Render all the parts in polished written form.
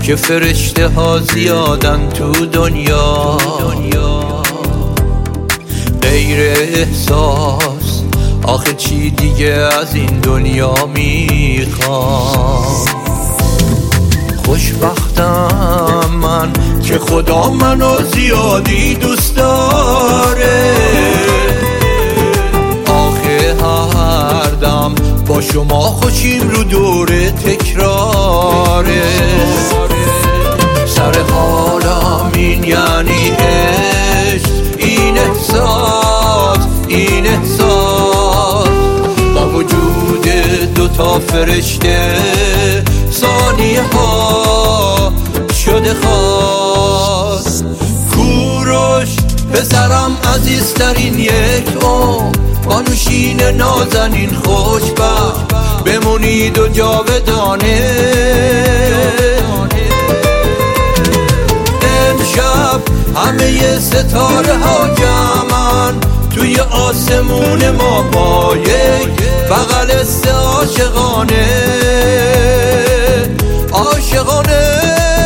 که فرشته ها زیادن تو دنیا، غیر احساس آخه چی دیگه از این دنیا میخوام. خوشبختم من که خدا منو زیادی دوست داره، آخه هر دم با شما خوشیم رو دوره تکراره. سر حالم این یعنی عشق، این احساس، این احساس با وجود دوتا فرشته ثانیه ها شده خاص. کوروش پسرم عزیزترین یک با نوشین نازنین خوشبخت بمونید و جاودانه. امشب همه ستاره ها جمعن توی آسمون ما با یک بغل سه عاشقانه، عاشقانه.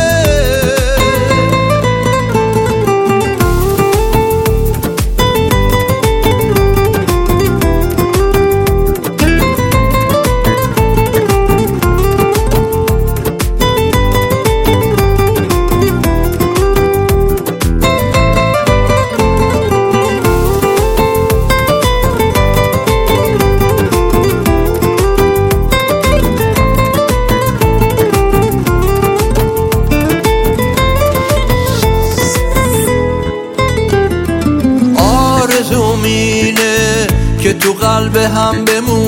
آرزومینه که تو قلب هم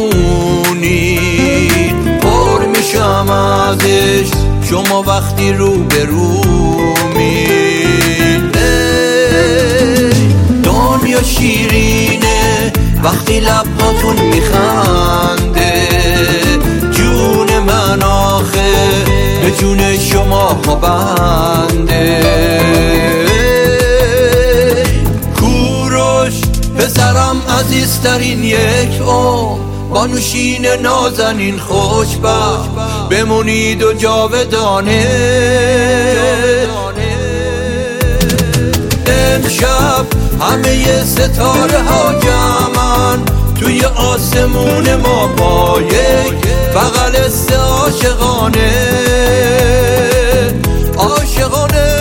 بمونید، پر میشم ازش شما وقتی رو به رومید. دنیا شیرینه وقتی لباتون میخنده، جون من آخه به جون شما بنده. پسرم عزیزترین یک با نوشین نازنین خوشبخت بمونید و جاودانه. امشب همه ستاره ها جمعن توی آسمون ما با یک بغل سه عاشقانه، عاشقانه.